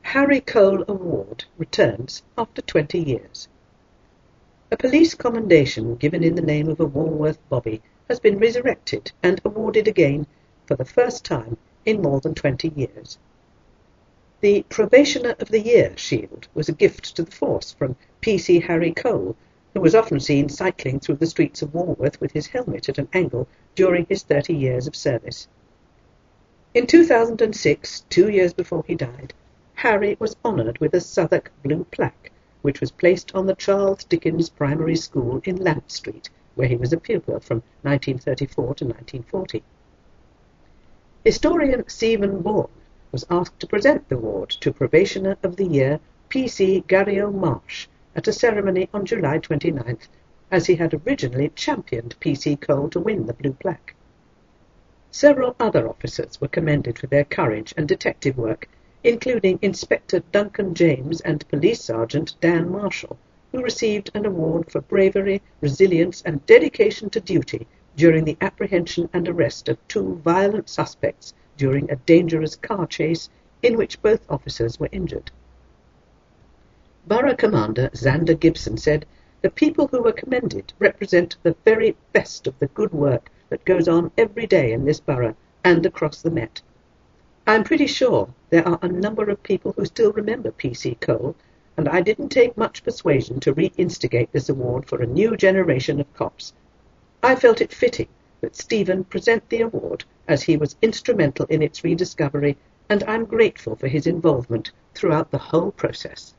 Harry Cole Award returns after 20 years. A police commendation given in the name of a Walworth bobby has been resurrected and awarded again for the first time in more than 20 years. The Probationer of the Year shield was a gift to the force from PC Harry Cole, who was often seen cycling through the streets of Walworth with his helmet at an angle during his 30 years of service. In 2006, 2 years before he died, Harry was honoured with a Southwark blue plaque, which was placed on the Charles Dickens Primary School in Lamp Street, where he was a pupil from 1934 to 1940. Historian Stephen Bourne was asked to present the award to Probationer of the Year PC Gary O'Marsh at a ceremony on July 29th, as he had originally championed PC Cole to win the blue plaque. Several other officers were commended for their courage and detective work, including Inspector Duncan James and Police Sergeant Dan Marshall, who received an award for bravery, resilience and dedication to duty during the apprehension and arrest of 2 violent suspects during a dangerous car chase in which both officers were injured. Borough Commander Xander Gibson said, "The people who were commended represent the very best of the good work that goes on every day in this borough and across the Met. I'm pretty sure there are a number of people who still remember PC Cole, and I didn't take much persuasion to reinstigate this award for a new generation of cops. I felt it fitting that Stephen present the award, as he was instrumental in its rediscovery, and I'm grateful for his involvement throughout the whole process."